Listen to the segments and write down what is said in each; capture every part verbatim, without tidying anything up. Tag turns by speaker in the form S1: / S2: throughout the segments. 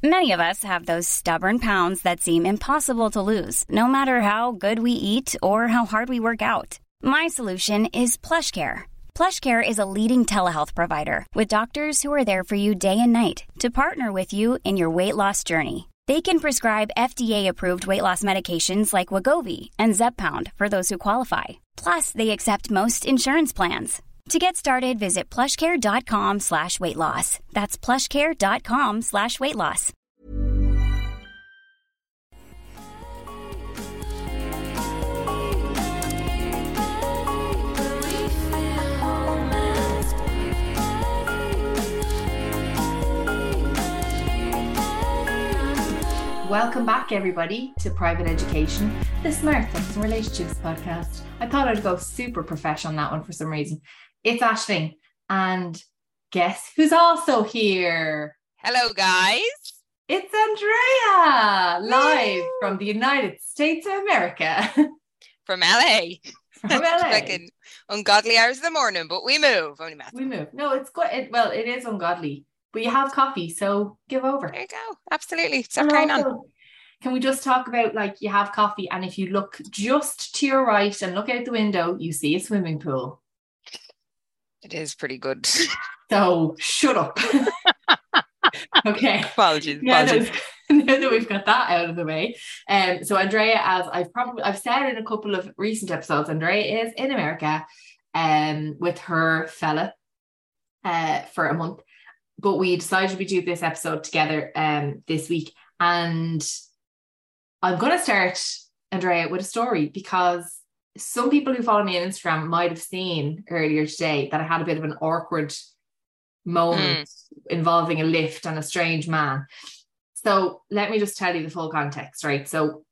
S1: Many of us have those stubborn pounds that seem impossible to lose, no matter how good we eat or how hard we work out. My solution is PlushCare. PlushCare is a leading telehealth provider with doctors who are there for you day and night to partner with you in your weight loss journey. They can prescribe F D A-approved weight loss medications like Wegovy and Zepbound for those who qualify. Plus, they accept most insurance plans. To get started, visit plushcare.com slash weight loss. That's plushcare.com slash weight loss.
S2: Welcome back, everybody, to Private Education, the Smart Sex and Relationships podcast. I thought I'd go super professional on that one for some reason. It's Aisling, and guess who's also here?
S3: Hello, guys.
S2: It's Andrea, live Woo! From the United States of America.
S3: From L A.
S2: From L A.
S3: Like in ungodly hours of the morning, but we move. Only math.
S2: We move. No, it's good. It, well, it is ungodly. But you have coffee, so give over.
S3: There you go. Absolutely. Stop carrying on.
S2: Can we just talk about, like, you have coffee, and if you look just to your right and look out the window, you see a swimming pool.
S3: It is pretty good.
S2: So shut up. Okay.
S3: Apologies.
S2: Now
S3: apologies.
S2: that, now that we've got that out of the way. Um, so Andrea, as I've probably I've said in a couple of recent episodes, Andrea is in America um, with her fella uh, for a month. But we decided we do this episode together um, this week. And I'm going to start, Andrea, with a story, because some people who follow me on Instagram might have seen earlier today that I had a bit of an awkward moment mm. involving a lift and a strange man. So let me just tell you the full context, right? So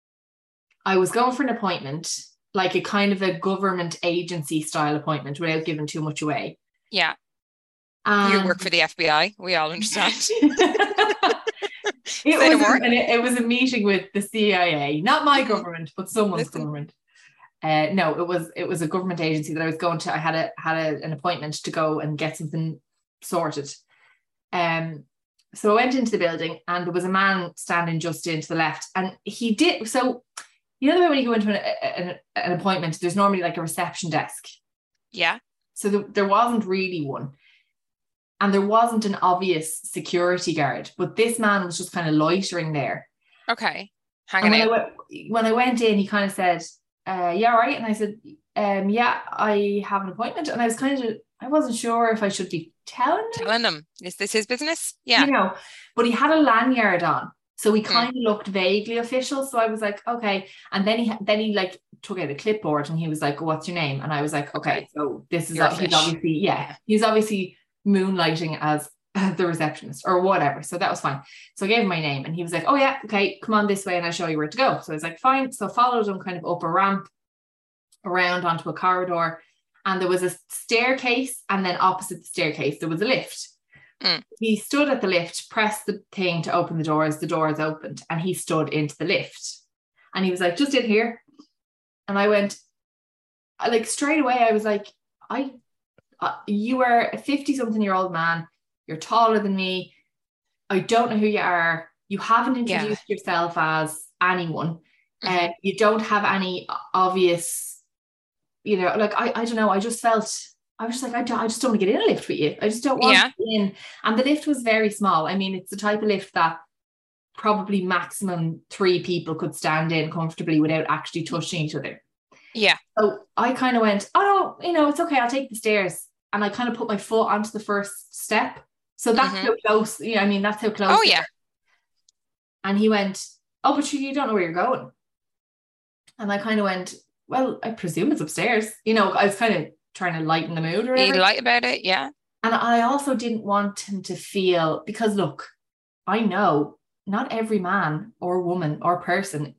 S2: I was going for an appointment, like a kind of a government agency style appointment, without giving too much away.
S3: Yeah.
S2: Um,
S3: you work for the F B I. We all understand.
S2: it, was a, and it, it was a meeting with the C I A, not my government, but someone's Listen. government. Uh, no, it was it was a government agency that I was going to. I had a had a, an appointment to go and get something sorted. Um, so I went into the building, and there was a man standing just in to the left, and he did. So you know the way when you go into an, an, an appointment, there's normally like a reception desk.
S3: Yeah.
S2: So the, there wasn't really one. And there wasn't an obvious security guard, but this man was just kind of loitering there.
S3: Okay. Hanging
S2: when
S3: out.
S2: I, w- when I went in, he kind of said, uh, yeah, right. And I said, um, yeah, I have an appointment. And I was kind of, I wasn't sure if I should be telling him.
S3: Telling him. Is this his business? Yeah.
S2: You know, but he had a lanyard on. So he kind mm. of looked vaguely official. So I was like, okay. And then he, then he like took out a clipboard and he was like, what's your name? And I was like, okay, okay. so this is, he's obviously, yeah, he's obviously moonlighting as the receptionist or whatever. So that was fine. So I gave him my name and he was like, oh yeah, okay, come on this way and I'll show you where to go. So I was like, fine. So I followed him kind of up a ramp around onto a corridor, and there was a staircase, and then opposite the staircase there was a lift. Mm. He stood at the lift, pressed the thing to open the doors, the doors opened, and he stood into the lift. And he was like, just in here. And I went, like straight away, I was like, I Uh, you are a fifty-something year old man. You're taller than me. I don't know who you are. You haven't introduced yeah. yourself as anyone. Mm-hmm. Uh, you don't have any obvious, you know, like, I, I don't know. I just felt, I was just like, I, don't, I just don't want to get in a lift with you. I just don't want
S3: yeah.
S2: to get in. And the lift was very small. I mean, it's the type of lift that probably maximum three people could stand in comfortably without actually touching each other.
S3: Yeah.
S2: So I kind of went, oh, no, you know, it's okay. I'll take the stairs. And I kind of put my foot onto the first step. So that's mm-hmm. how close, yeah, I mean, that's how close.
S3: Oh, yeah.
S2: Are. And he went, oh, but you don't know where you're going. And I kind of went, well, I presume it's upstairs. You know, I was kind of trying to lighten the mood or whatever.
S3: Be light about it, yeah.
S2: And I also didn't want him to feel, because look, I know not every man or woman or person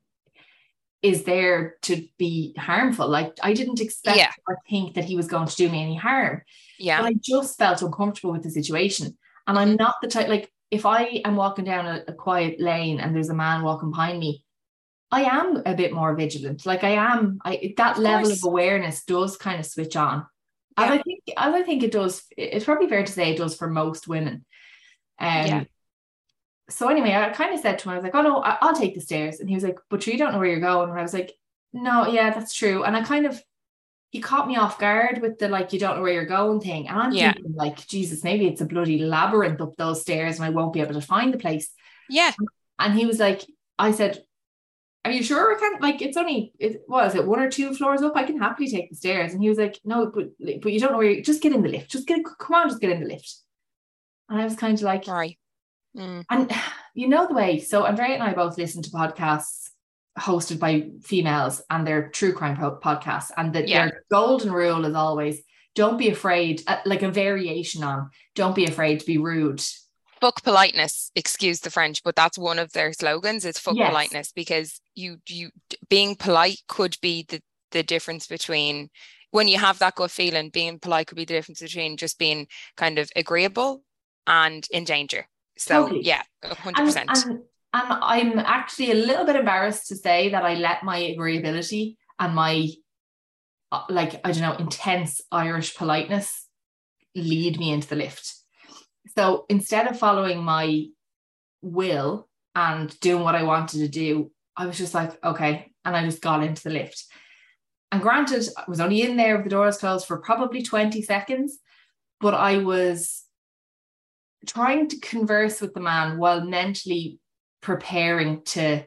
S2: is there to be harmful. Like, I didn't expect yeah. or think that he was going to do me any harm.
S3: Yeah.
S2: But I just felt uncomfortable with the situation. And I'm not the type, like, if I am walking down a, a quiet lane and there's a man walking behind me, I am a bit more vigilant. Like I am, I that of level of awareness does kind of switch on. Yeah. As I think, as I think it does, it's probably fair to say it does for most women. Um, yeah. so anyway, I kind of said to him, I was like, oh no, I- I'll take the stairs. And he was like, but you don't know where you're going. And I was like, no, yeah, that's true. And I kind of, he caught me off guard with the like, you don't know where you're going thing. And I'm
S3: Yeah.
S2: thinking like, Jesus, maybe it's a bloody labyrinth up those stairs and I won't be able to find the place.
S3: Yeah.
S2: And he was like, I said, are you sure I can't, like, it's only, it what is it, one or two floors up? I can happily take the stairs. And he was like, no, but but you don't know where you, just get in the lift. Just get, come on, just get in the lift. And I was kind of like,
S3: Right. Mm.
S2: and you know the way, so Andrea and I both listen to podcasts hosted by females and they're true crime po- podcasts, and that
S3: Yeah.
S2: their golden rule is always, don't be afraid, uh, like a variation on, don't be afraid to be rude.
S3: Fuck politeness, excuse the French, but that's one of their slogans, is fuck
S2: Yes.
S3: politeness, because you you being polite could be the the difference between, when you have that gut feeling, being polite could be the difference between just being kind of agreeable and in danger. So
S2: Totally.
S3: yeah, one hundred percent.
S2: And, and, and I'm actually a little bit embarrassed to say that I let my agreeability and my uh, like, I don't know, intense Irish politeness lead me into the lift. So instead of following my will and doing what I wanted to do, I was just like, okay. And I just got into the lift. And granted, I was only in there with the doors closed for probably twenty seconds, but I was trying to converse with the man while mentally preparing to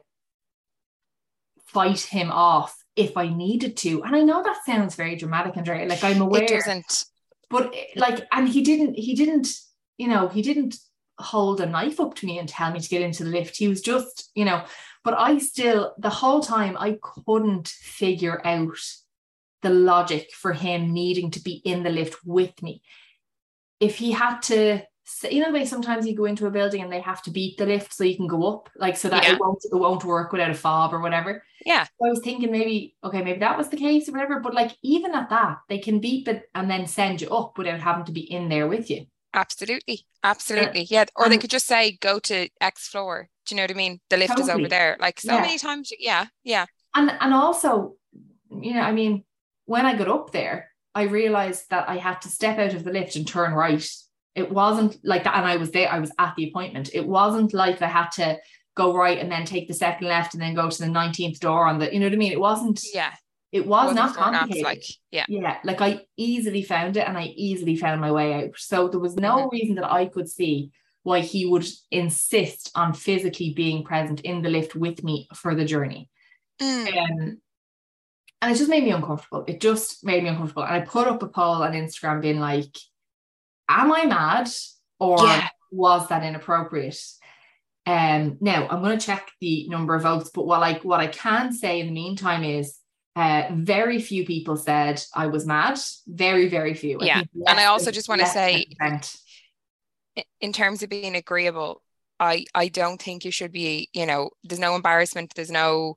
S2: fight him off if I needed to. And I know that sounds very dramatic, Andrea. Like, I'm aware.
S3: It doesn't.
S2: But like, and he didn't, he didn't, you know, he didn't hold a knife up to me and tell me to get into the lift. He was just, you know, but I still, the whole time, I couldn't figure out the logic for him needing to be in the lift with me. If he had to, you know, the way sometimes you go into a building and they have to beat the lift so you can go up, like, so that
S3: Yeah.
S2: it won't, it won't work without a fob or whatever.
S3: Yeah.
S2: So I was thinking maybe, okay, maybe that was the case or whatever. But like, even at that, they can beep it and then send you up without having to be in there with you.
S3: Absolutely. Absolutely. Yeah. Or
S2: And-
S3: they could just say, go to X floor. Do you know what I mean? The lift is
S2: Totally.
S3: over there. Like, so
S2: Yeah.
S3: many times. Yeah. Yeah.
S2: And and also, you know, I mean, when I got up there, I realized that I had to step out of the lift and turn right. It wasn't like that. And I was there, I was at the appointment. It wasn't like I had to go right and then take the second left and then go to the nineteenth door on the, you know what I mean? It wasn't,
S3: Yeah.
S2: it was
S3: Wasn't
S2: not
S3: Fort Knox,
S2: complicated.
S3: like, yeah.
S2: Yeah, like I easily found it and I easily found my way out. So there was no
S3: Mhm.
S2: reason that I could see why he would insist on physically being present in the lift with me for the journey.
S3: Mm.
S2: Um, and it just made me uncomfortable. It just made me uncomfortable. And I put up a poll on Instagram being like, am I mad or
S3: Yeah.
S2: was that inappropriate? Um, now I'm going to check the number of votes, but what I, what I can say in the meantime is uh, very few people said I was mad. Very, very few. I
S3: Yeah.
S2: think
S3: And I
S2: less
S3: also
S2: than-
S3: just want to
S2: less than
S3: say,
S2: a percent.
S3: in terms of being agreeable, I I don't think you should be, you know, there's no embarrassment, there's no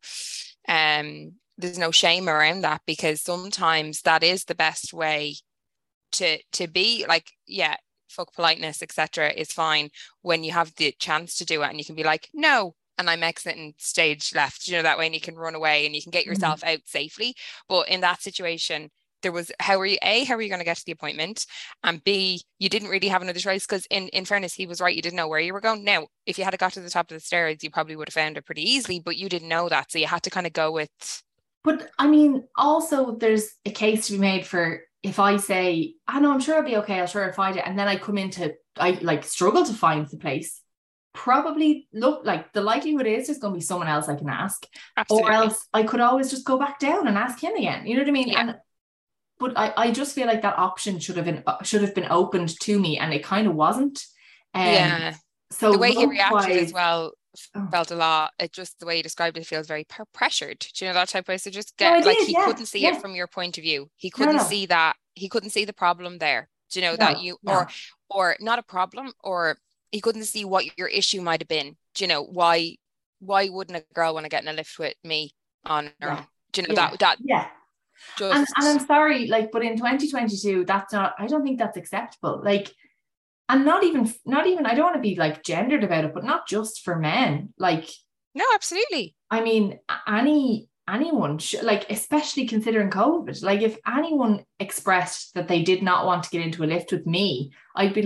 S3: um there's no shame around that, because sometimes that is the best way to to be. Like, yeah, fuck politeness, et cetera is fine when you have the chance to do it and you can be like, no, and I'm exiting stage left, you know, that way, and you can run away and you can get yourself
S2: Mm-hmm.
S3: out safely. But in that situation, there was, how are you, A, how are you going to get to the appointment? And B, you didn't really have another choice, because in, in fairness, he was right. You didn't know where you were going. Now, if you had got to the top of the stairs, you probably would have found it pretty easily, but you didn't know that. So you had to kind of go with,
S2: But I mean, also there's a case to be made for if I say, I know, I'm sure I'll be okay, I'll sure I'll find it. And then I come into, I like struggle to find the place. Probably look like the likelihood is there's going to be someone else I can ask.
S3: absolutely.
S2: Or else I could always just go back down and ask him again. You know what I mean?
S3: Yeah.
S2: And but I, I just feel like that option should have been should have been opened to me, and it kind of wasn't. Um,
S3: Yeah.
S2: So
S3: The way he reacted
S2: vote-wise-
S3: as well
S2: Oh.
S3: felt a lot, it just, the way he described it feels very per- pressured. Do you know that type of way? So just
S2: No,
S3: get,
S2: it
S3: like,
S2: is,
S3: he
S2: yeah,
S3: couldn't see
S2: yeah.
S3: it from your point of view. He couldn't
S2: no.
S3: see that, he couldn't see the problem there. Do you know
S2: No,
S3: that you,
S2: no.
S3: or, or not a problem, or he couldn't see what your issue might have been. Do you know, why, why wouldn't a girl want to get in a lift with me on her
S2: Yeah.
S3: own? Do you know
S2: Yeah.
S3: that, that
S2: Yeah.
S3: just,
S2: And, and I'm sorry, like, but in twenty twenty-two, that's not, I don't think that's acceptable. Like, and not even, not even, I don't want to be like gendered about it, but not just for men. Like,
S3: no, absolutely.
S2: I mean, a- any, anyone, sh- like, especially considering COVID, like if anyone expressed that they did not want to get into a lift with me, I'd be like,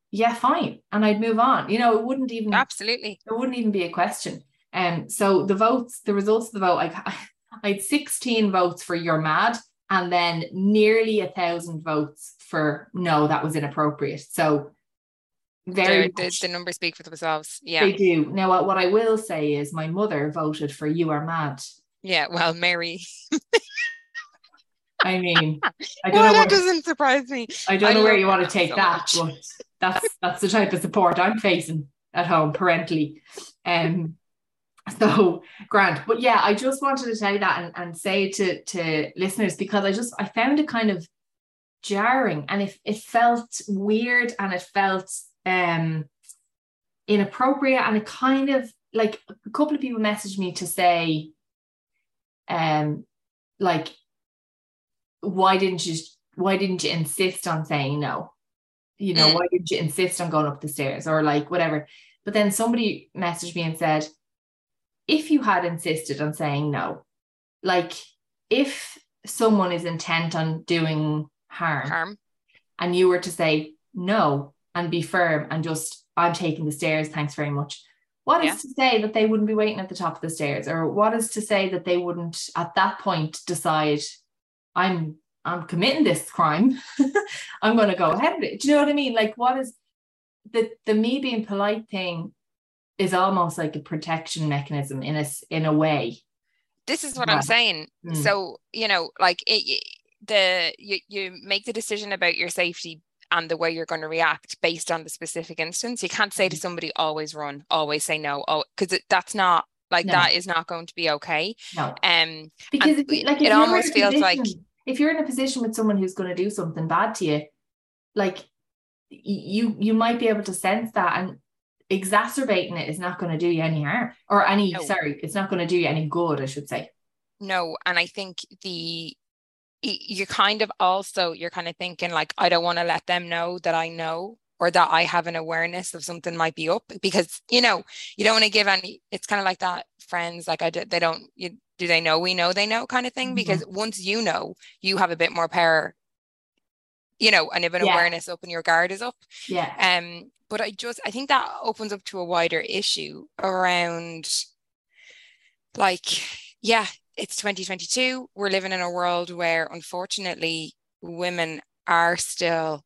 S2: yeah, fine. And I'd move on. You know, it wouldn't even,
S3: absolutely,
S2: it wouldn't even be a question. And um, so the votes, the results of the vote, I, I had sixteen votes for you're mad, and then nearly a thousand votes for no, that was inappropriate. So very
S3: the, the, the numbers speak for themselves. Yeah,
S2: they do. Now, what, what I will say is my mother voted for you are mad.
S3: Yeah, well, Mary.
S2: I mean, I don't
S3: no,
S2: know.
S3: That
S2: where,
S3: doesn't surprise me.
S2: I don't
S3: I
S2: know where you want to take
S3: so
S2: that, much. But that's that's the type of support I'm facing at home parentally. Um, so Grant, but yeah, I just wanted to tell you that and, and say to to listeners, because I just I found it kind of jarring, and it it felt weird, and it felt um inappropriate, and it kind of like a couple of people messaged me to say, um, like, why didn't you why didn't you insist on saying no? You know, mm. why didn't you insist on going up the stairs, or like whatever? But then somebody messaged me and said, if you had insisted on saying no, like if someone is intent on doing harm,
S3: harm,
S2: and you were to say no and be firm and just, I'm taking the stairs, thanks very much. What yeah. is to say that they wouldn't be waiting at the top of the stairs? Or what is to say that they wouldn't at that point decide, I'm I'm committing this crime. I'm going to go ahead with it. Do you know what I mean? Like, what is the the me being polite thing is almost like a protection mechanism in a in a way.
S3: This is what yeah. I'm saying. Mm. So, you know, like it, the you you make the decision about your safety and the way you're going to react based on the specific instance. You can't say to somebody, always run, always say no, oh, because that's not like no. that is not going to be okay.
S2: No,
S3: um,
S2: because if, like if
S3: it almost feels
S2: position,
S3: like
S2: if you're in a position with someone who's going to do something bad to you, like you you might be able to sense that, and exacerbating it is not going to do you any harm or any. No. Sorry, it's not going to do you any good, I should say.
S3: No, and I think the. You kind of also, you're kind of thinking like, I don't want to let them know that I know, or that I have an awareness of something might be up, because, you know, you don't want to give any, it's kind of like that friends, like I did, they don't, you, do they know we know they know kind of thing? Mm-hmm. Because once you know, you have a bit more power, you know, and if an yeah. awareness up and your guard is up.
S2: Yeah.
S3: Um, but I just, I think that opens up to a wider issue around like, yeah, it's twenty twenty-two. We're living in a world where, unfortunately, women are still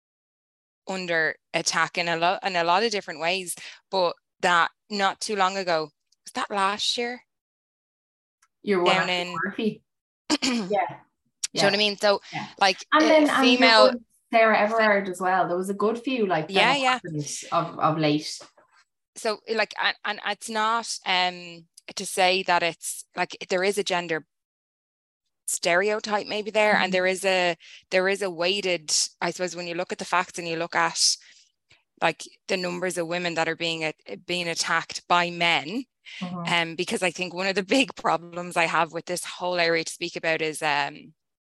S3: under attack in a lot in a lot of different ways. But that not too long ago, was that last year?
S2: You're
S3: down in
S2: Murphy. yeah. yeah.
S3: Do you know what I mean? So,
S2: yeah.
S3: like,
S2: and then
S3: female
S2: and Sarah Everard as well. There was a good few, like,
S3: yeah, yeah,
S2: of of late.
S3: So, like, and, and it's not um. to say that it's like there is a gender stereotype maybe there, mm-hmm. and there is a there is a weighted, I suppose, when you look at the facts and you look at like the numbers of women that are being a, being attacked by men, mm-hmm. um, because I think one of the big problems I have with this whole area to speak about is um,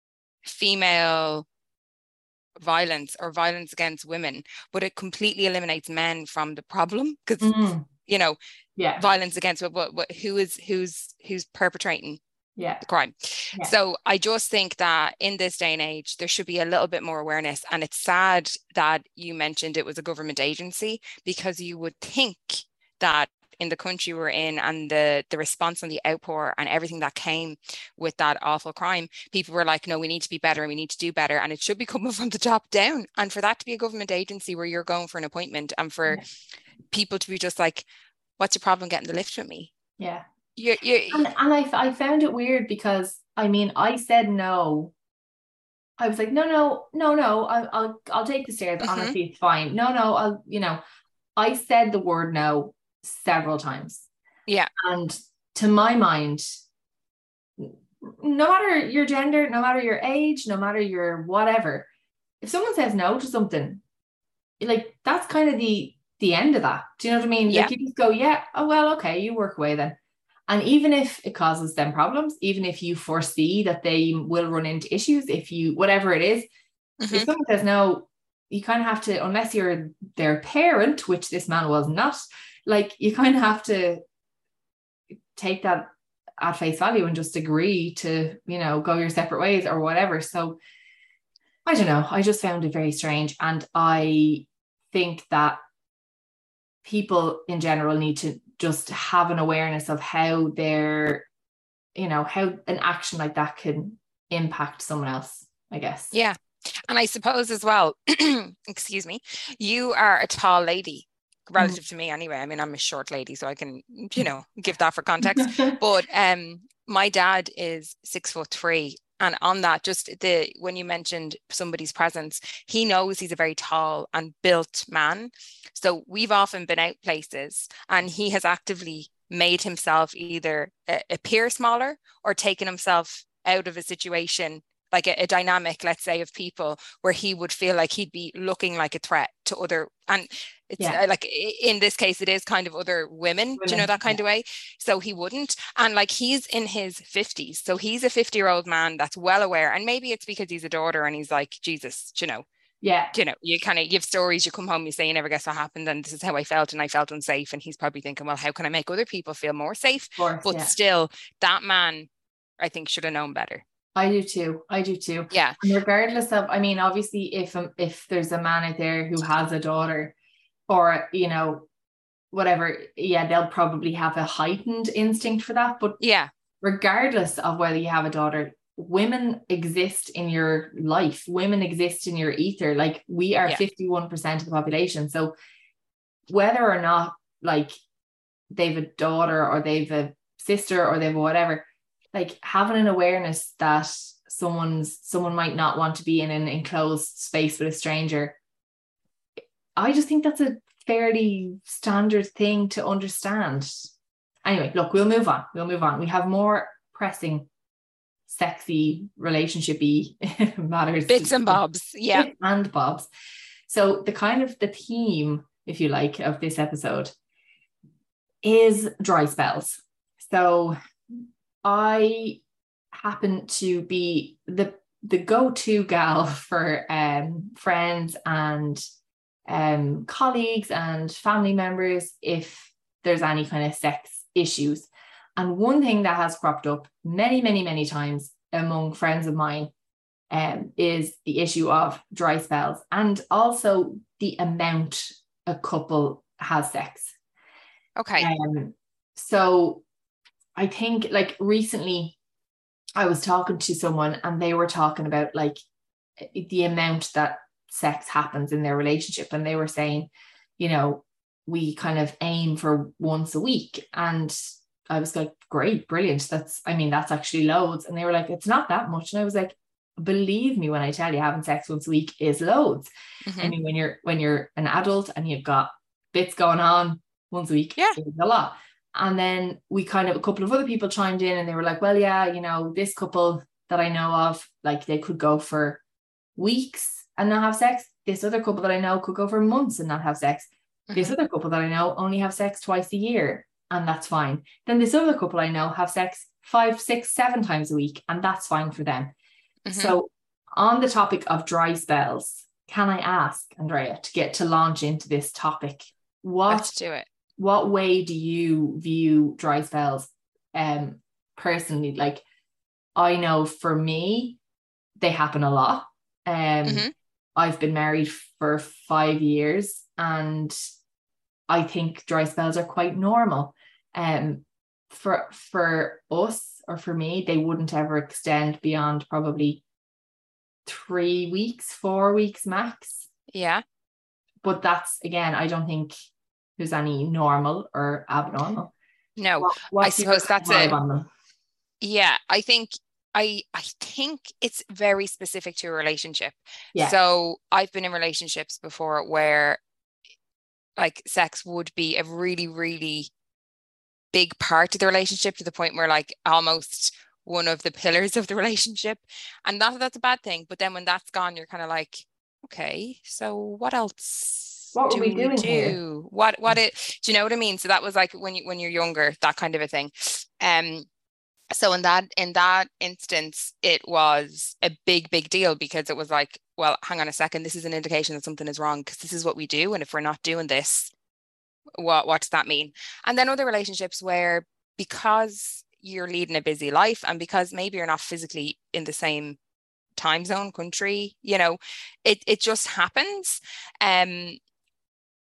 S3: female violence or violence against women, but it completely eliminates men from the problem, because mm-hmm. you know,
S2: yeah,
S3: violence against what, what, what who is who's who's perpetrating
S2: yeah
S3: the crime.
S2: Yeah.
S3: So I just think that in this day and age there should be a little bit more awareness, and it's sad that you mentioned it was a government agency, because you would think that in the country we're in and the the response and the outpour and everything that came with that awful crime, people were like, no, we need to be better and we need to do better, and it should be coming from the top down. And for that to be a government agency where you're going for an appointment, and for yeah. people to be just like, what's your problem getting the lift with me?
S2: Yeah.
S3: You're, you're,
S2: and and I, I found it weird, because I mean, I said no. I was like, no, no, no, no, I'll I'll, I'll take the stairs. Mm-hmm. Honestly, it's fine. No, no, I'll, you know, I said the word no several times.
S3: Yeah.
S2: And to my mind, no matter your gender, no matter your age, no matter your whatever, if someone says no to something, like that's kind of the the end of that. Do you know what I mean?
S3: Yeah.
S2: Like you just go, yeah, oh well, okay, you work away then. And even if it causes them problems, even if you foresee that they will run into issues, if you, whatever it is, mm-hmm. if someone says no, you kind of have to, unless you're their parent, which this man was not, like you kind of have to take that at face value and just agree to, you know, go your separate ways or whatever. So I don't know. I just found it very strange. And I think that people in general need to just have an awareness of how their, you know, how an action like that can impact someone else, I guess.
S3: Yeah. And I suppose as well, excuse me, you are a tall lady relative mm. to me anyway. I mean, I'm a short lady, so I can, you know, give that for context. But um, my dad is six foot three. And on that, just the when you mentioned somebody's presence, he knows he's a very tall and built man. So we've often been out places and he has actively made himself either appear smaller or taken himself out of a situation, like a, a dynamic, let's say, of people where he would feel like he'd be looking like a threat to other, and it's yeah. uh, like in this case, it is kind of other women, women. Do you know, that kind yeah. of way? So he wouldn't. And like, he's in his fifties. So he's a fifty year old man that's well aware. And maybe it's because he's a daughter and he's like, Jesus, you know,
S2: yeah,
S3: you know, you kind of give stories, you come home, you say, you never guess what happened. And this is how I felt. And I felt unsafe. And he's probably thinking, well, how can I make other people feel more safe?
S2: Course,
S3: but
S2: yeah.
S3: still, that man, I think, should have known better.
S2: I do too. I do too.
S3: Yeah.
S2: And regardless of, I mean, obviously, if um, if there's a man out there who has a daughter, or you know, whatever, yeah, they'll probably have a heightened instinct for that. But
S3: yeah,
S2: regardless of whether you have a daughter, women exist in your life. Women exist in your ether. Like, we are fifty-one percent of the population. So whether or not, like, they've a daughter or they've a sister or they've whatever, like, having an awareness that someone's someone might not want to be in an enclosed space with a stranger, I just think that's a fairly standard thing to understand. Anyway, look, we'll move on. We'll move on. We have more pressing, sexy, relationship-y matters.
S3: Bits and bobs. Yeah.
S2: Bits and bobs. So the kind of the theme, if you like, of this episode is dry spells. So I happen to be the the go-to gal for um, friends and um, colleagues and family members if there's any kind of sex issues. And one thing that has cropped up many, many, many times among friends of mine um, is the issue of dry spells, and also the amount a couple has sex.
S3: Okay.
S2: Um, so I think, like, recently I was talking to someone and they were talking about, like, the amount that sex happens in their relationship. And they were saying, you know, we kind of aim for once a week. And I was like, great, brilliant. That's, I mean, that's actually loads. And they were like, it's not that much. And I was like, believe me when I tell you, having sex once a week is loads. Mm-hmm. I mean, when you're, when you're an adult and you've got bits going on once a week,
S3: yeah,
S2: is a lot. And then we kind of, a couple of other people chimed in and they were like, well, yeah, you know, this couple that I know of, like, they could go for weeks and not have sex. This other couple that I know could go for months and not have sex. Mm-hmm. This other couple that I know only have sex twice a year, and that's fine. Then this other couple I know have sex five, six, seven times a week, and that's fine for them. Mm-hmm. So on the topic of dry spells, can I ask, Andrea, to get to launch into this topic? What,
S3: Let's do it.
S2: What way do you view dry spells um, personally? Like, I know for me, they happen a lot. Um, mm-hmm. I've been married for five years and I think dry spells are quite normal. Um, for, for us, or for me, they wouldn't ever extend beyond probably three weeks, four weeks max.
S3: Yeah.
S2: But that's, again, I don't think there's any normal or abnormal.
S3: No, what, I suppose that's it.
S2: On them?
S3: Yeah, I think I I think it's very specific to a relationship.
S2: Yeah.
S3: So I've been in relationships before where, like, sex would be a really, really big part of the relationship, to the point where, like, almost one of the pillars of the relationship. And not that that's a bad thing, but then when that's gone, you're kind of like, okay, so what else?
S2: What
S3: do
S2: are we doing
S3: do?
S2: here?
S3: What what it do you know what I mean? So that was like when you when you're younger, that kind of a thing. Um so in that in that instance, it was a big, big deal, because it was like, well, hang on a second, this is an indication that something is wrong, because this is what we do. And if we're not doing this, what what does that mean? And then other relationships where, because you're leading a busy life and because maybe you're not physically in the same time zone, country, you know, it it just happens. Um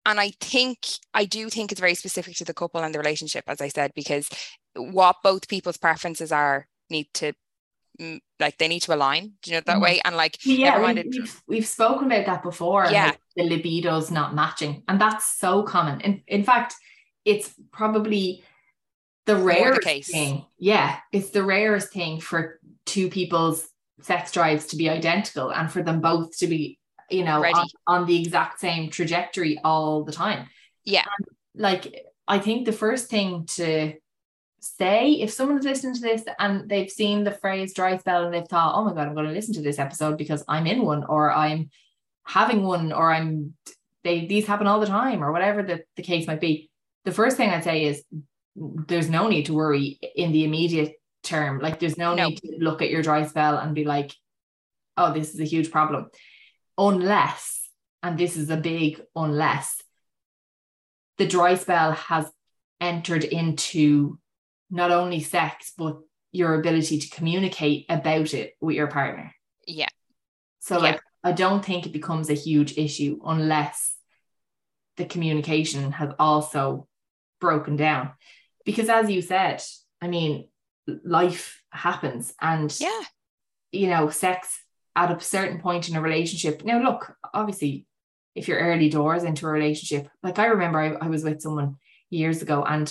S3: and I think, I do think it's very specific to the couple and the relationship, as I said, because what both people's preferences are need to, like, they need to align, do you know, that mm-hmm. way. And like,
S2: yeah, never mind, we've, we've, we've spoken about that before.
S3: Yeah.
S2: Like the libido's not matching. And that's so common. In, in fact, it's probably the rarest the case. thing. Yeah. It's the rarest thing for two people's sex drives to be identical and for them both to be, you know, on, on the exact same trajectory all the time.
S3: Yeah.
S2: And like, I think the first thing to say, if someone's listening to this and they've seen the phrase dry spell and they've thought, oh my God, I'm going to listen to this episode because I'm in one, or I'm having one, or I'm, they, these happen all the time, or whatever the, the case might be. The first thing I'd say is there's no need to worry in the immediate term. Like there's no, no. need to look at your dry spell and be like, oh, this is a huge problem. Unless, and this is a big unless, the dry spell has entered into not only sex, but your ability to communicate about it with your partner.
S3: Yeah.
S2: So like, yeah. I don't think it becomes a huge issue unless the communication has also broken down. Because as you said, I mean, life happens, and,
S3: yeah,
S2: you know, sex at a certain point in a relationship. Now, look, obviously, if you're early doors into a relationship, like I remember I, I was with someone years ago, and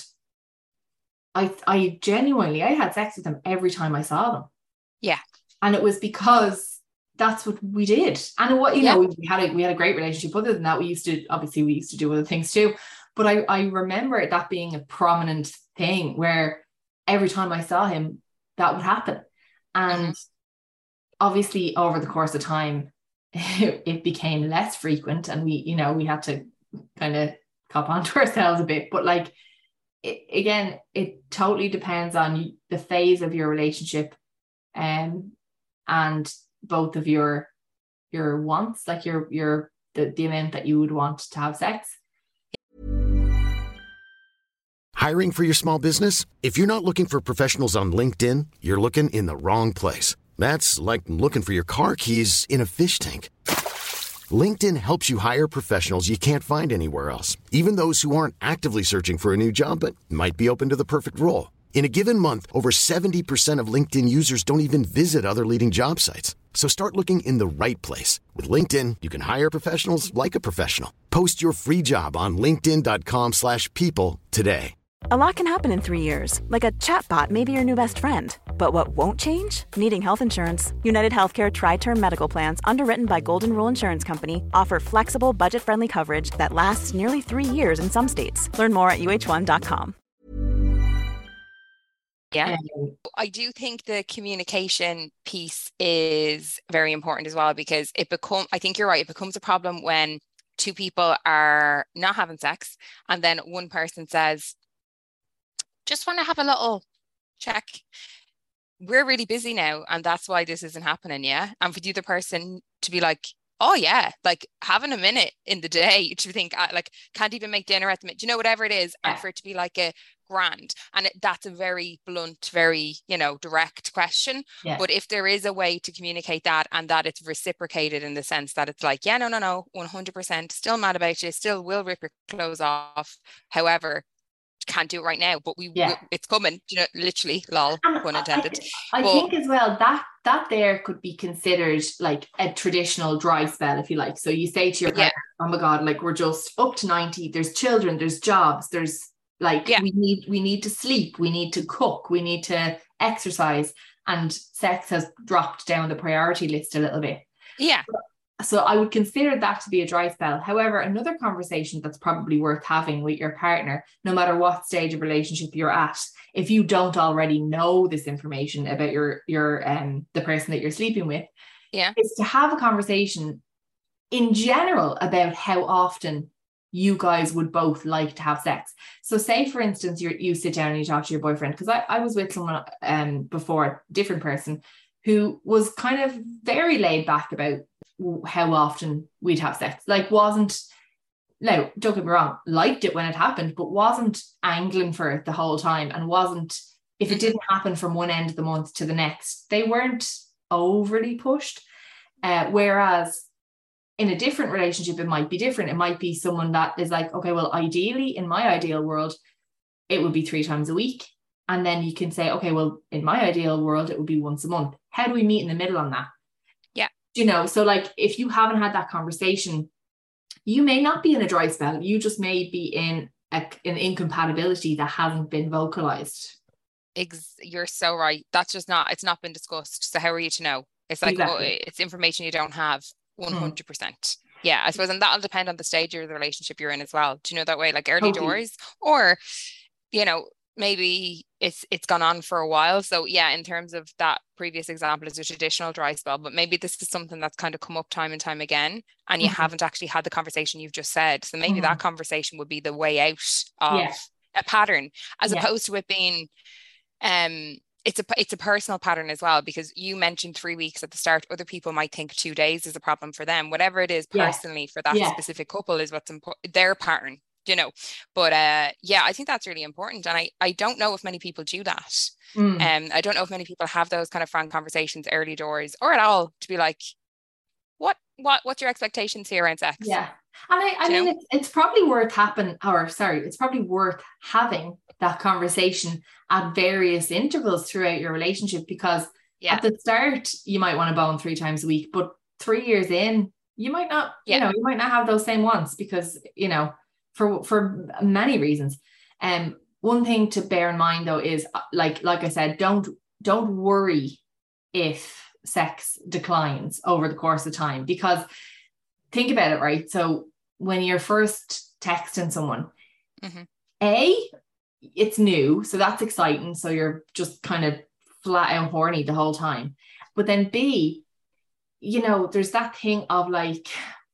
S2: I I genuinely, I had sex with them every time I saw them.
S3: Yeah.
S2: And it was because that's what we did. And what, you yeah. know, we, we had a, we had a great relationship. Other than that, we used to, obviously we used to do other things too. But I, I remember that being a prominent thing where every time I saw him, that would happen. And mm-hmm. obviously over the course of time, it, it became less frequent, and we, you know, we had to kind of cop onto ourselves a bit. But like, it, again, it totally depends on the phase of your relationship, um, and both of your your wants, like your your the, the amount that you would want to have sex.
S4: Hiring for your small business? If you're not looking for professionals on LinkedIn, you're looking in the wrong place. That's like looking for your car keys in a fish tank. LinkedIn helps you hire professionals you can't find anywhere else, even those who aren't actively searching for a new job but might be open to the perfect role. In a given month, over seventy percent of LinkedIn users don't even visit other leading job sites. So start looking in the right place. With LinkedIn, you can hire professionals like a professional. Post your free job on linkedin dot com slash people today.
S5: A lot can happen in three years, like a chatbot may be your new best friend. But what won't change? Needing health insurance. United Healthcare Tri-Term Medical Plans, underwritten by Golden Rule Insurance Company, offer flexible, budget-friendly coverage that lasts nearly three years in some states. Learn more at U H one dot com.
S3: Yeah, I do think the communication piece is very important as well, because it become, I think you're right, it becomes a problem when two people are not having sex and then one person says, just want to have a little check. We're really busy now, and that's why this isn't happening. Yeah. And for the other person to be like, oh yeah, like having a minute in the day to think like, can't even make dinner at the minute, you know, whatever it is. And for it to be like a grand, and it, that's a very blunt, very, you know, direct question.
S2: Yeah.
S3: But if there is a way to communicate that, and that it's reciprocated in the sense that it's like, yeah, no, no, no, one hundred percent still mad about you, still will rip your clothes off. However, can't do it right now, but we,
S2: yeah.
S3: we it's coming, you know, literally, lol, pun intended.
S2: I, I
S3: but,
S2: think as well that that there could be considered like a traditional dry spell, if you like. So you say to your partner, yeah. oh my God, like we're just up to ninety, there's children, there's jobs, there's like yeah. we need we need to sleep, we need to cook, we need to exercise, and sex has dropped down the priority list a little bit.
S3: Yeah.
S2: So I would consider that to be a dry spell. However, another conversation that's probably worth having with your partner, no matter what stage of relationship you're at, if you don't already know this information about your your um the person that you're sleeping with,
S3: yeah,
S2: is to have a conversation in general about how often you guys would both like to have sex. So say, for instance, you you sit down and you talk to your boyfriend, because I, I was with someone um before, different person, who was kind of very laid back about how often we'd have sex. Like wasn't, no, don't get me wrong, liked it when it happened, but wasn't angling for it the whole time, and wasn't, if it didn't happen from one end of the month to the next, they weren't overly pushed. Uh, whereas in a different relationship, it might be different. It might be someone that is like, okay, well, ideally, in my ideal world, it would be three times a week. And then you can say, okay, well, in my ideal world, it would be once a month. How do we meet in the middle on that?
S3: Yeah.
S2: You know, so like if you haven't had that conversation, you may not be in a dry spell. You just may be in a, an incompatibility that hasn't been vocalized.
S3: Ex- you're so right. That's just not, it's not been discussed. So how are you to know? It's like, exactly. oh, it's information you don't have. one hundred percent. Mm. Yeah, I suppose, and that'll depend on the stage of the relationship you're in as well. Do you know that way? Like early totally. doors, or, you know, maybe it's it's gone on for a while. So yeah, in terms of that previous example is a traditional dry spell, but maybe this is something that's kind of come up time and time again, and you mm-hmm. haven't actually had the conversation you've just said. So maybe mm-hmm. that conversation would be the way out of yeah. a pattern, as yeah. opposed to it being, um, it's a it's a personal pattern as well, because you mentioned three weeks at the start. Other people might think two days is a problem for them. Whatever it is personally yeah. for that yeah. specific couple is what's important, their pattern. You know, but uh, yeah, I think that's really important. And I, I don't know if many people do that. Mm. Um, I don't know if many people have those kind of frank conversations early doors or at all to be like, what, what, what's your expectations here around sex?
S2: Yeah. And I, I mean, it's, it's probably worth happen or sorry, it's probably worth having that conversation at various intervals throughout your relationship, because yeah. at the start, you might want to bone three times a week, but three years in, you might not, yeah. you know, you might not have those same ones because, you know, for for many reasons. Um, one thing to bear in mind though is like like I said, don't don't worry if sex declines over the course of time, because think about it, right? So when you're first texting someone, mm-hmm. A, it's new, so that's exciting, so you're just kind of flat out horny the whole time. But then B, you know, there's that thing of like,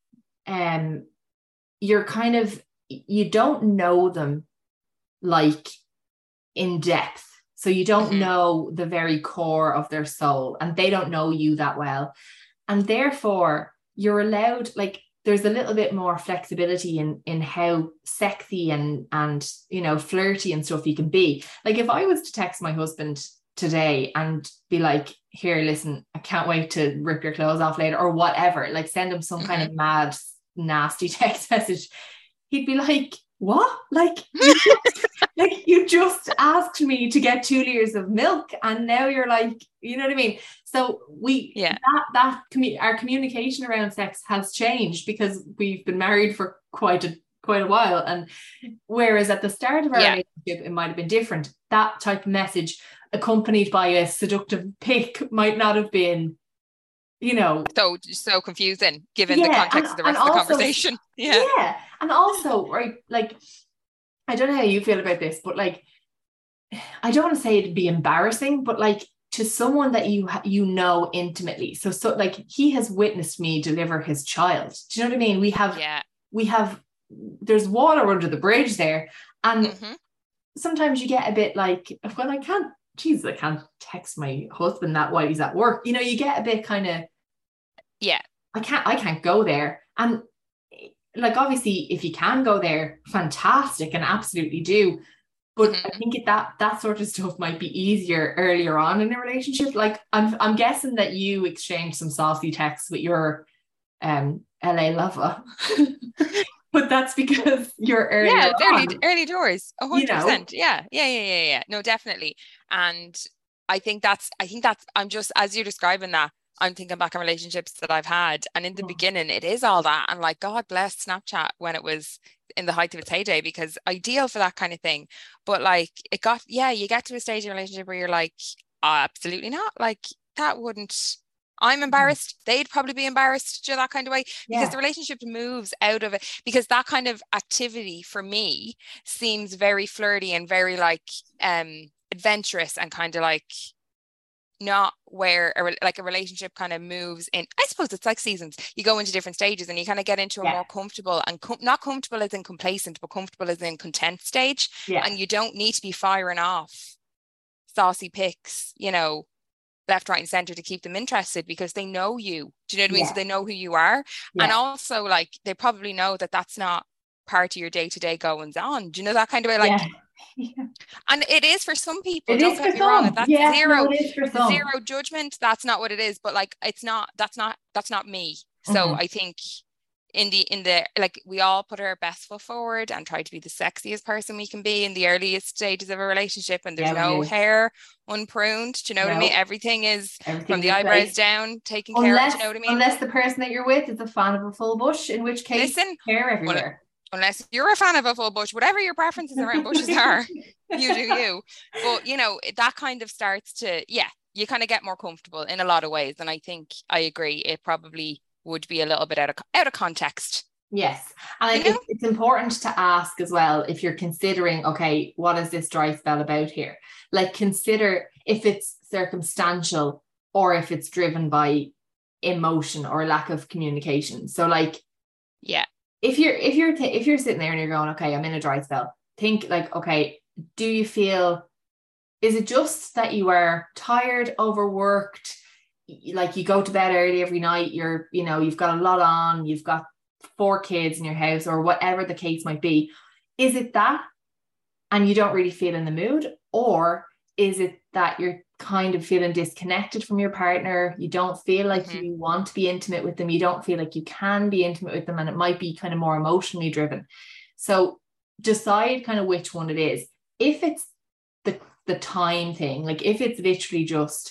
S2: um, you're kind of you don't know them like in depth. So you don't mm-hmm. know the very core of their soul, and they don't know you that well. And therefore you're allowed, like, there's a little bit more flexibility in, in how sexy and, and, you know, flirty and stuff you can be. Like if I was to text my husband today and be like, here, listen, I can't wait to rip your clothes off later or whatever, like send him some mm-hmm. kind of mad, nasty text message, he'd be like, what? Like, you just, like you just asked me to get two liters of milk, and now you're like, you know what I mean? So we, yeah, that that commu- our communication around sex has changed because we've been married for quite a quite a while, and whereas at the start of our yeah. relationship it might have been different. That type of message accompanied by a seductive pic might not have been, you know,
S3: so so confusing given
S2: yeah,
S3: the context
S2: and,
S3: of the rest
S2: also,
S3: of the conversation. Yeah.
S2: Yeah. And also, right, like, I don't know how you feel about this, but like, I don't want to say it'd be embarrassing, but like to someone that you you know intimately. So so like he has witnessed me deliver his child. Do you know what I mean? We have
S3: yeah.
S2: we have there's water under the bridge there, and mm-hmm. sometimes you get a bit like, well, I can't. Jesus, I can't text my husband that while he's at work. You know, you get a bit kind of,
S3: yeah,
S2: I can't, I can't go there. And like, obviously if you can go there, fantastic, and absolutely do. But mm-hmm. I think it, that, that sort of stuff might be easier earlier on in a relationship. Like I'm, I'm guessing that you exchanged some saucy texts with your um, L A lover. But that's because you're early.
S3: Yeah, early, early doors, a hundred percent. Yeah, yeah, yeah, yeah, yeah. No, definitely. And I think that's, I think that's, I'm just, as you're describing that, I'm thinking back on relationships that I've had. And in the oh. beginning, it is all that. And like, God bless Snapchat when it was in the height of its heyday, because ideal for that kind of thing. But like, it got, yeah, you get to a stage in a relationship where you're like, oh, absolutely not. Like, that wouldn't, I'm embarrassed. Mm. They'd probably be embarrassed, you know, that kind of way, because yeah. the relationship moves out of it, because that kind of activity for me seems very flirty and very like um adventurous, and kind of like not where a, like a relationship kind of moves in. I suppose it's like seasons. You go into different stages and you kind of get into a yeah. more comfortable and com- not comfortable as in complacent, but comfortable as in content stage. Yeah. And you don't need to be firing off saucy pics, you know, left, right and center to keep them interested, because they know you. Do you know what I mean? Yeah. So they know who you are. Yeah. And also like they probably know that that's not part of your day-to-day goings on. Do you know that kind of way? Like, yeah. Yeah. And it is for some people.
S2: It
S3: don't
S2: is
S3: get
S2: for
S3: me
S2: some.
S3: wrong. That's
S2: yeah,
S3: zero,
S2: no, it is for some.
S3: zero judgment. That's not what it is. But like, it's not, that's not, that's not me. So mm-hmm. I think in the in the like we all put our best foot forward and try to be the sexiest person we can be in the earliest stages of a relationship, and there's yeah, no do. hair unpruned. Do you know no. what I mean? Everything is Everything from the eyebrows great. down, taken unless, care of. Do you know what I mean?
S2: Unless the person that you're with is a fan of a full bush, in which case Listen, hair everywhere.
S3: Well, unless you're a fan of a full bush, whatever your preferences around bushes are, you do you. But you know, that kind of starts to yeah, you kind of get more comfortable in a lot of ways. And I think I agree, it probably would be a little bit out of out of context.
S2: Yes. And I think it's important to ask as well, if you're considering, okay, what is this dry spell about here? Like, consider if it's circumstantial or if it's driven by emotion or lack of communication. So like,
S3: yeah,
S2: if you're if you're t- if you're sitting there and you're going, okay, I'm in a dry spell, think like, okay, do you feel, is it just that you are tired, overworked, like you go to bed early every night, you're, you know, you've got a lot on, you've got four kids in your house or whatever the case might be? Is it that and you don't really feel in the mood? Or is it that you're kind of feeling disconnected from your partner? You don't feel like mm-hmm. you want to be intimate with them. You don't feel like you can be intimate with them, and it might be kind of more emotionally driven. So decide kind of which one it is. If it's the, the time thing, like if it's literally just,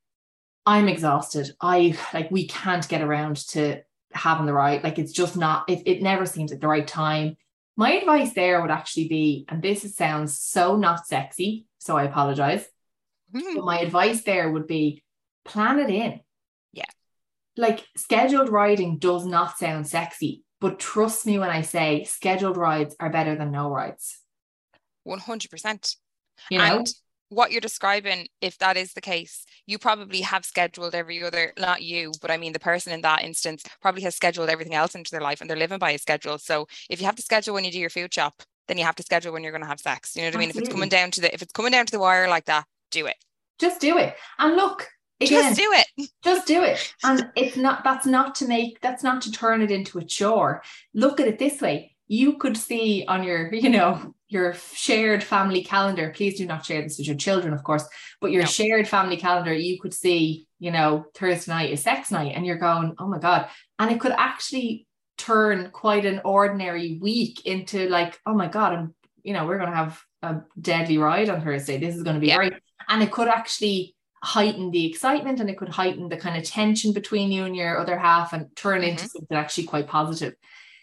S2: I'm exhausted, I like, we can't get around to having the right, like it's just not, it, it never seems like the right time. My advice there would actually be, and this is, sounds so not sexy, so I apologize, mm. but my advice there would be, plan it in.
S3: Yeah.
S2: Like, scheduled riding does not sound sexy, but trust me when I say scheduled rides are better than no rides.
S3: one hundred percent.
S2: You know?
S3: And what you're describing, if that is the case, you probably have scheduled every other, not you, but I mean the person in that instance probably has scheduled everything else into their life and they're living by a schedule. So if you have to schedule when you do your food shop, then you have to schedule when you're going to have sex. You know what Absolutely. I mean? If it's coming down to the, if it's coming down to the wire like that, do it.
S2: Just do it. And look, again,
S3: just do it.
S2: Just do it. And it's not, that's not to make, that's not to turn it into a chore. Look at it this way. You could see on your, you know, your shared family calendar, please do not share this with your children, of course, but your no. shared family calendar, you could see, you know, Thursday night is sex night, and you're going, oh my God. And it could actually turn quite an ordinary week into like, oh my God, and you know, we're going to have a deadly ride on Thursday. This is going to be yeah. great. And it could actually heighten the excitement, and it could heighten the kind of tension between you and your other half and turn mm-hmm. into something actually quite positive.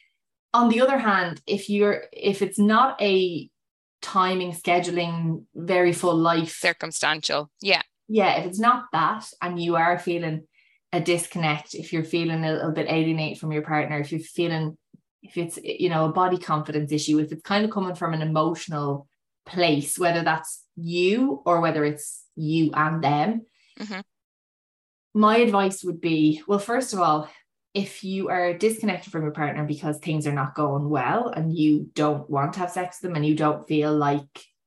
S2: On the other hand, if you're, if it's not a timing, scheduling, very full life,
S3: circumstantial, yeah,
S2: yeah, if it's not that, and you are feeling a disconnect, if you're feeling a little bit alienated from your partner, if you're feeling, if it's, you know, a body confidence issue, if it's kind of coming from an emotional place, whether that's you or whether it's you and them,
S3: mm-hmm.
S2: my advice would be, well, first of all, if you are disconnected from your partner because things are not going well and you don't want to have sex with them and you don't feel like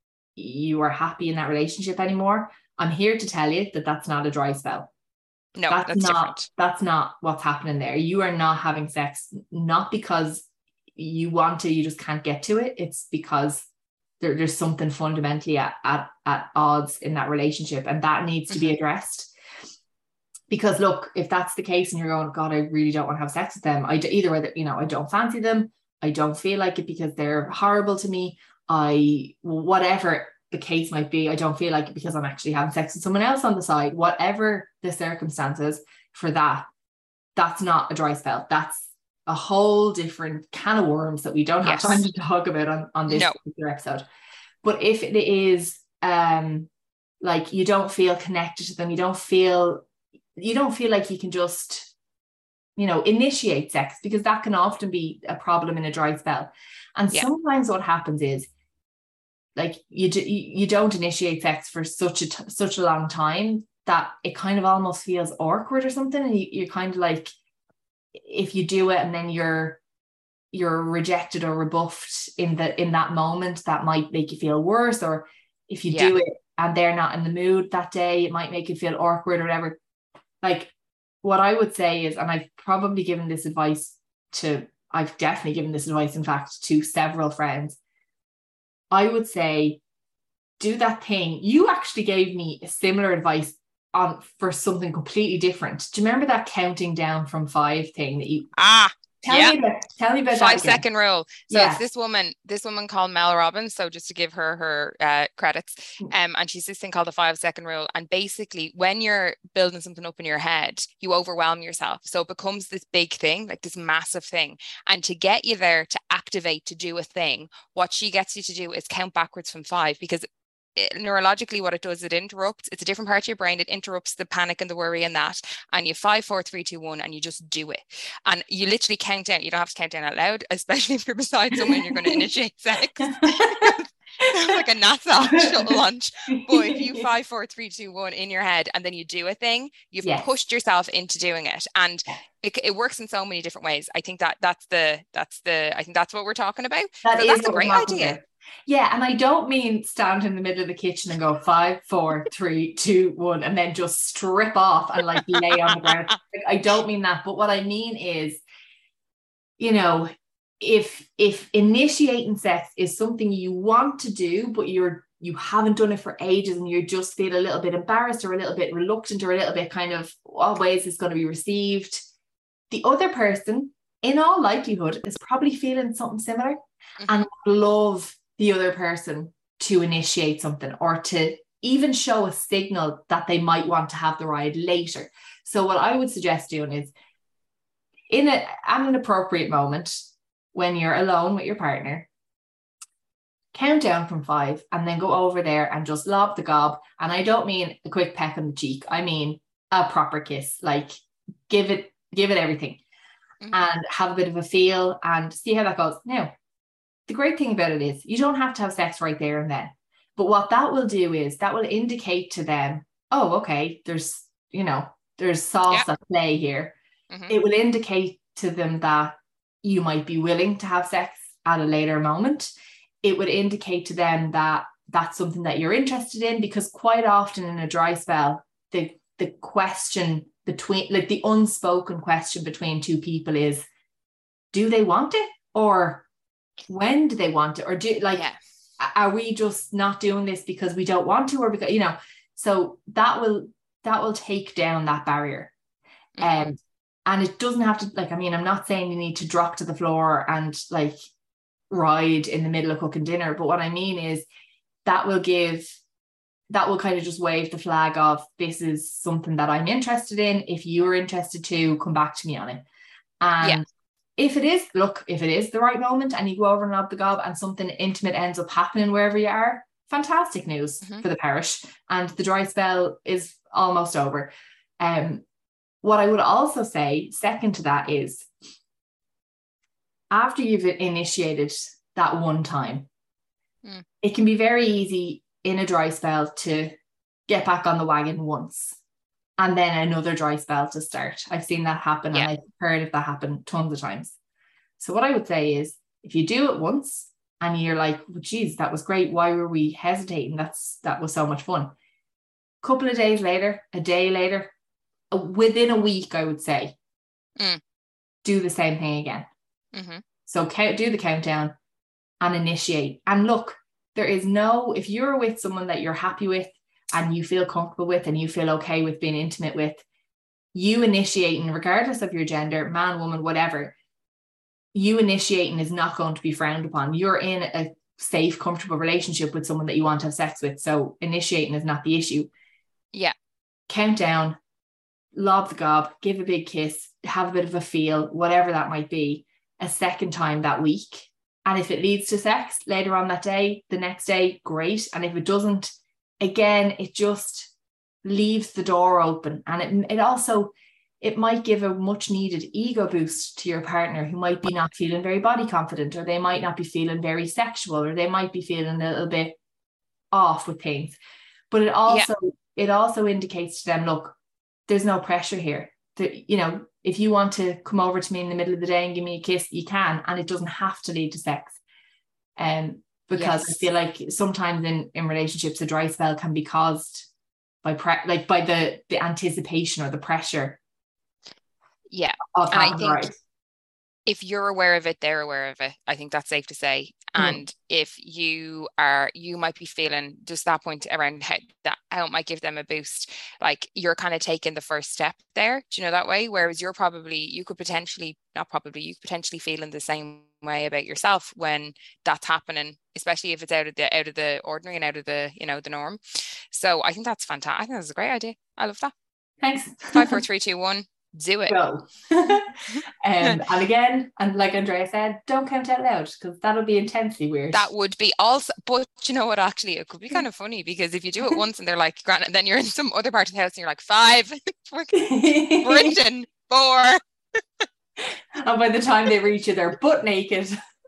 S2: you are happy in that relationship anymore, I'm here to tell you that that's not a dry spell.
S3: No,
S2: that's,
S3: that's
S2: not
S3: different.
S2: That's not what's happening there. You are not having sex, not because you want to, you just can't get to it. It's because there, there's something fundamentally at, at, at odds in that relationship, and that needs to mm-hmm. be addressed. Because look, if that's the case and you're going, God, I really don't want to have sex with them. I do, either whether, you know, I don't fancy them. I don't feel like it because they're horrible to me. I, whatever the case might be, I don't feel like it because I'm actually having sex with someone else on the side. Whatever the circumstances for that, that's not a dry spell. That's a whole different can of worms that we don't have yes. time to talk about on, on this
S3: no.
S2: particular episode. But if it is um, like you don't feel connected to them, you don't feel you don't feel like you can just, you know, initiate sex, because that can often be a problem in a dry spell. And yeah. sometimes what happens is like you, do, you don't initiate sex for such a t- such a long time that it kind of almost feels awkward or something. And you, you're kind of like, if you do it and then you're you're rejected or rebuffed in the in that moment, that might make you feel worse. Or if you yeah. do it and they're not in the mood that day, it might make you feel awkward or whatever. Like, what I would say is, and I've probably given this advice to, I've definitely given this advice, in fact, to several friends. I would say, do that thing. You actually gave me similar advice on for something completely different. Do you remember that counting down from five thing that you,
S3: ah,
S2: tell
S3: yeah.
S2: me about, tell me about
S3: five
S2: that again.
S3: second rule. So
S2: yeah.
S3: it's this woman, this woman called Mel Robbins. So just to give her her uh, credits, um, and she's this thing called the five second rule. And basically, when you're building something up in your head, you overwhelm yourself. So it becomes this big thing, like this massive thing. And to get you there to activate to do a thing, what she gets you to do is count backwards from five, because it, neurologically what it does, it interrupts, it's a different part of your brain, it interrupts the panic and the worry and that, and you five four three two one and you just do it, and you literally count down. You don't have to count down out loud, especially if you're beside someone you're going to initiate sex. Like a NASA shuttle launch. But if you five four three two one in your head and then you do a thing, you've yes. pushed yourself into doing it, and it, it works in so many different ways. I think that that's the that's the I think that's what we're talking about.
S2: That
S3: so
S2: is
S3: that's a great idea.
S2: About. Yeah, and I don't mean stand in the middle of the kitchen and go five, four, three, two, one, and then just strip off and like lay on the ground. Like, I don't mean that, but what I mean is, you know, if if initiating sex is something you want to do, but you're you haven't done it for ages and you just feel a little bit embarrassed or a little bit reluctant or a little bit kind of what ways it's going to be received, the other person, in all likelihood, is probably feeling something similar mm-hmm. and love the other person to initiate something or to even show a signal that they might want to have the ride later. So what I would suggest doing is, in a, at an appropriate moment, when you're alone with your partner, count down from five and then go over there and just lob the gob. And I don't mean a quick peck on the cheek. I mean a proper kiss, like give it, give it everything mm-hmm. and have a bit of a feel and see how that goes. Now, the great thing about it is you don't have to have sex right there and then. But what that will do is that will indicate to them, oh, okay, there's, you know, there's sauce yeah. at play here. Mm-hmm. It will indicate to them that you might be willing to have sex at a later moment. It would indicate to them that that's something that you're interested in, because quite often in a dry spell, the the question between, like the unspoken question between two people is, do they want it? Or when do they want it? Or do like, yeah. are we just not doing this because we don't want to, or because, you know, so that will, that will take down that barrier. Mm-hmm. Um, and it doesn't have to, like, I mean, I'm not saying you need to drop to the floor and like ride in the middle of cooking dinner. But what I mean is that will give, that will kind of just wave the flag of, this is something that I'm interested in. If you're interested to, come back to me on it. And yeah. if it is, look, if it is the right moment and you go over and lob the gob and something intimate ends up happening wherever you are, fantastic news mm-hmm. for the parish. And the dry spell is almost over. Um, what I would also say, second to that, is after you've initiated that one time, mm. it can be very easy in a dry spell to get back on the wagon once and then another dry spell to start. I've seen that happen yeah. and I've heard of that happen tons of times. So what I would say is, if you do it once and you're like, well, geez, that was great, why were we hesitating? That's that was so much fun. A couple of days later, a day later, within a week, I would say, mm. do the same thing again. Mm-hmm. So count, do the countdown and initiate. And look, there is no, if you're with someone that you're happy with and you feel comfortable with and you feel okay with being intimate with, you initiating, regardless of your gender, man, woman, whatever, you initiating is not going to be frowned upon. You're in a safe, comfortable relationship with someone that you want to have sex with. So initiating is not the issue.
S3: Yeah.
S2: Countdown, lob the gob, give a big kiss, have a bit of a feel, whatever that might be, a second time that week. And if it leads to sex later on that day, the next day, great. And if it doesn't, again, it just leaves the door open. And it, it also, it might give a much needed ego boost to your partner, who might be not feeling very body confident, or they might not be feeling very sexual, or they might be feeling a little bit off with things. But it also, yeah. it also indicates to them, look, there's no pressure here. That, you know, if you want to come over to me in the middle of the day and give me a kiss, you can, and it doesn't have to lead to sex. Um, because yes. I feel like sometimes in, in relationships, a dry spell can be caused by pre- like by the the anticipation or the pressure.
S3: Yeah,
S2: of
S3: and I think
S2: right.
S3: if you're aware of it, they're aware of it. I think that's safe to say. Mm. And if you are, you might be feeling just that point around how, that how it might give them a boost. Like you're kind of taking the first step there, do you know, that way? Whereas you're probably, you could potentially, not probably, you could potentially feel in the same way about yourself when that's happening, especially if it's out of the out of the ordinary and out of the, you know, the norm. So I think that's fantastic. I think that's a great idea. I love that.
S2: Thanks.
S3: Five, four, three, two, one. Do it.
S2: Go. um, and again, and like Andrea said, don't count out loud because that'll be intensely weird.
S3: That would be also, but you know what, actually it could be kind of funny because if you do it once and they're like, Grant, and then you're in some other part of the house and you're like, five, Brendan, four.
S2: And by the time they reach you, they're butt naked.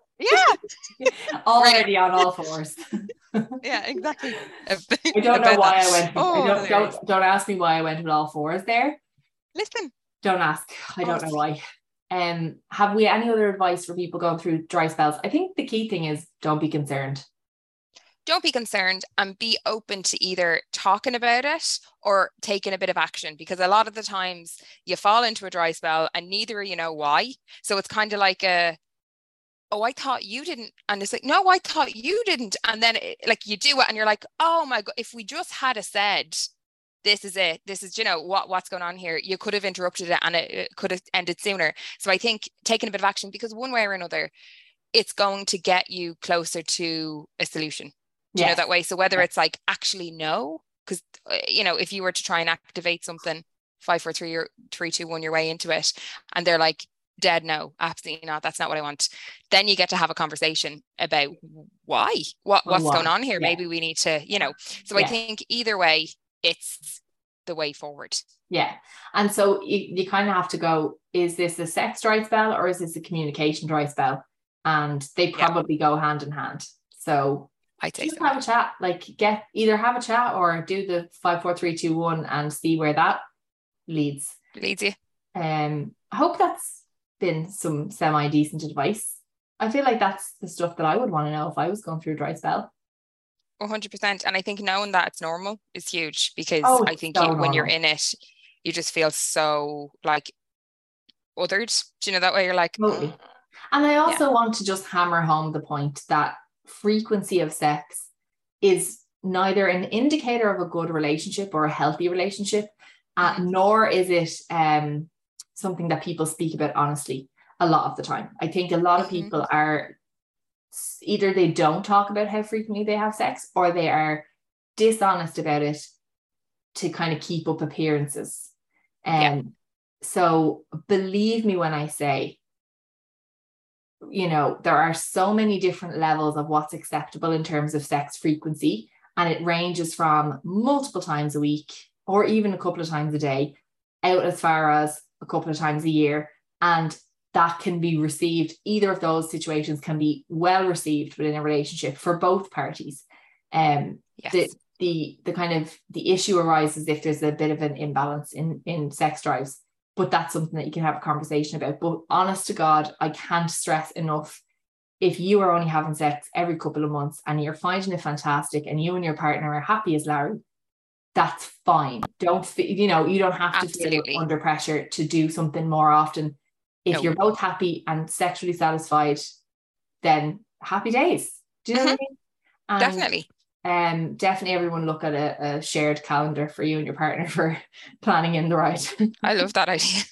S3: Yeah.
S2: Already on all fours.
S3: Yeah, exactly.
S2: I don't know why that. I went with,
S3: oh,
S2: I don't, don't, don't ask me why I went with all fours there.
S3: Listen. Don't
S2: ask. I don't know why. Um, have we any other advice for people going through dry spells? I think the key thing is don't be concerned.
S3: Don't be concerned and be open to either talking about it or taking a bit of action, because a lot of the times you fall into a dry spell and neither of you know why. So it's kind of like a, oh, I thought you didn't. And it's like, no, I thought you didn't. And then it, like you do it and you're like, oh my God, if we just had a said, this is it, this is, you know, what what's going on here, you could have interrupted it and it, it could have ended sooner. So I think taking a bit of action, because one way or another, it's going to get you closer to a solution. Do you yes. know that way? So whether it's like actually no, because, uh, you know, if you were to try and activate something, five, four, three, or three, two, one, your way into it, and they're like, dead no, absolutely not, that's not what I want. Then you get to have a conversation about why, what what's why? going on here. Yeah. Maybe we need to, you know, so yeah. I think either way, it's the way forward.
S2: Yeah. And so you, you kind of have to go, is this a sex dry spell or is this a communication dry spell? And they probably yeah. go hand in hand. So
S3: I'd say
S2: just
S3: so.
S2: have a chat, like get either have a chat or do the five, four, three, two, one and see where that leads.
S3: Leads you.
S2: Um, I hope that's been some semi-decent advice. I feel like that's the stuff that I would want to know if I was going through a dry spell.
S3: one hundred percent. And I think knowing that it's normal is huge, because
S2: oh,
S3: I think
S2: so
S3: you, when
S2: normal.
S3: you're in it, you just feel so like othered. Do you know that way? You're like,
S2: totally. Mm. And I also yeah. want to just hammer home the point that frequency of sex is neither an indicator of a good relationship or a healthy relationship, uh, mm-hmm. nor is it um, something that people speak about honestly a lot of the time. I think a lot of mm-hmm. people are either they don't talk about how frequently they have sex, or they are dishonest about it to kind of keep up appearances. Um, yeah. So believe me when I say, you know, there are so many different levels of what's acceptable in terms of sex frequency, and it ranges from multiple times a week or even a couple of times a day out as far as a couple of times a year. And that can be received, either of those situations can be well received within a relationship for both parties. Um, yes. the, the, the kind of, the issue arises if there's a bit of an imbalance in, in sex drives, but that's something that you can have a conversation about. But honest to God, I can't stress enough, if you are only having sex every couple of months and you're finding it fantastic and you and your partner are happy as Larry, that's fine. Don't, you know, you don't have to
S3: Absolutely.
S2: feel under pressure to do something more often. If no. you're both happy and sexually satisfied, then happy days. Do you know mm-hmm. what I mean? And,
S3: definitely.
S2: Um, definitely everyone look at a, a shared calendar for you and your partner for planning in the right.
S3: I love that idea.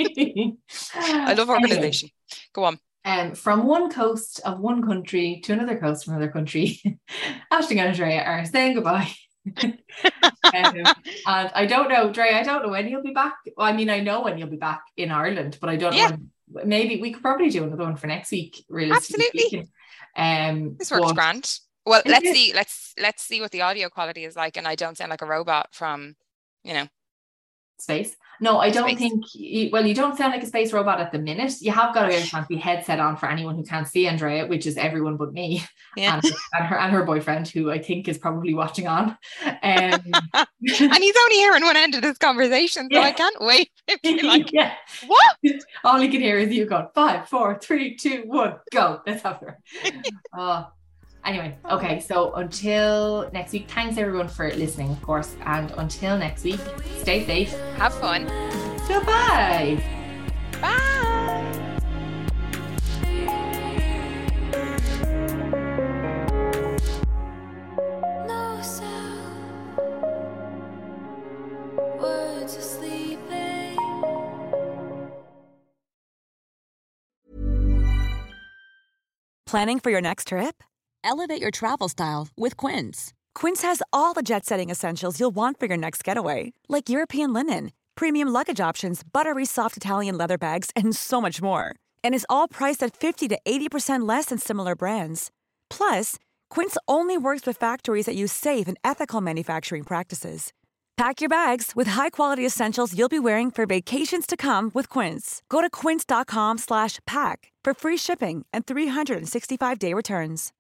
S3: I love organization. Anyway, go on.
S2: Um, from one coast of one country to another coast of another country, Aisling and Andrea are saying goodbye. um, and I don't know, Dre, I don't know when you'll be back. Well, I mean, I know when you'll be back in Ireland, but I don't
S3: yeah.
S2: know when, maybe we could probably do another one for next week, realistically.
S3: Absolutely.
S2: Um,
S3: this works but, grand. Well, let's it? see, let's let's see what the audio quality is like, and I don't sound like a robot from, you know,
S2: space. No, I don't
S3: space.
S2: think you, well, you don't sound like a space robot at the minute. You have got a very fancy headset on for anyone who can't see Andrea, which is everyone but me. Yeah. And, and her and her boyfriend, who I think is probably watching on. Um,
S3: and he's only hearing one end of this conversation, so yeah. I can't wait. Like,
S2: yeah.
S3: What?
S2: All he can hear is you going five, four, three, two, one, go. Let's have her. Oh. Anyway, okay, so until next week, thanks everyone for listening, of course, and until next week, stay safe,
S3: have fun,
S2: goodbye,
S3: bye. No sound.
S5: Planning for your next trip?
S6: Elevate your travel style with Quince.
S5: Quince has all the jet-setting essentials you'll want for your next getaway, like European linen, premium luggage options, buttery soft Italian leather bags, and so much more. And is all priced at fifty to eighty percent less than similar brands. Plus, Quince only works with factories that use safe and ethical manufacturing practices. Pack your bags with high-quality essentials you'll be wearing for vacations to come with Quince. Go to quince.com slash pack for free shipping and three sixty-five day returns.